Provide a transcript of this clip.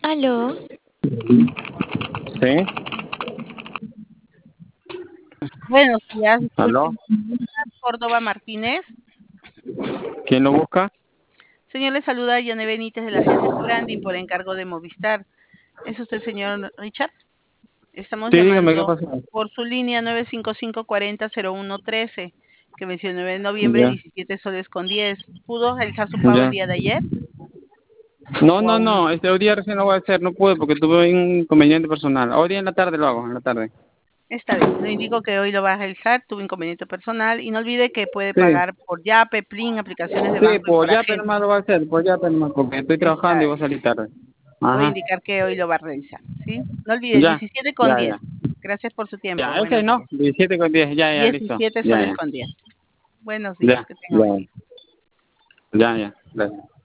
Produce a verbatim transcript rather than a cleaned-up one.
Aló, Sí, Buenos días, aló. disculpe, Córdoba Martínez. ¿Quién lo busca? Señor, le saluda Yone Benítez de la agencia de Branding por encargo de Movistar. ¿Es usted el señor Richard? Estamos Sí, dígame qué llamando pasa. por su línea nueve cinco cinco cuatro cero cero uno uno tres, que venció el nueve de noviembre, Ya, diecisiete soles con diez. ¿Pudo realizar su pago el ya. día de ayer? No, ¿O no, aún no? no, este hoy día recién lo voy a hacer, no pude porque tuve un inconveniente personal. Hoy día en la tarde lo hago, en la tarde. Está bien, le indico que hoy lo va a realizar, tuvo inconveniente personal y no olvide que puede Sí, pagar por Yape, Plin, aplicaciones de sí, banco y pues por ya pero agente. nomás lo voy a hacer, pues ya pero nomás, porque estoy Está trabajando y voy a bien. salir tarde. Voy a Ajá, indicar que hoy lo va a realizar, ¿sí? No olvide, ya, diecisiete con ya, diez. ya. Gracias por su tiempo. Ya, ese Buenos no, días. diecisiete con diez, ya, ya, listo. diecisiete Ya, soles ya, con diez. Buenos días. ya, Que tenga buen ya, día. ya, ya, gracias.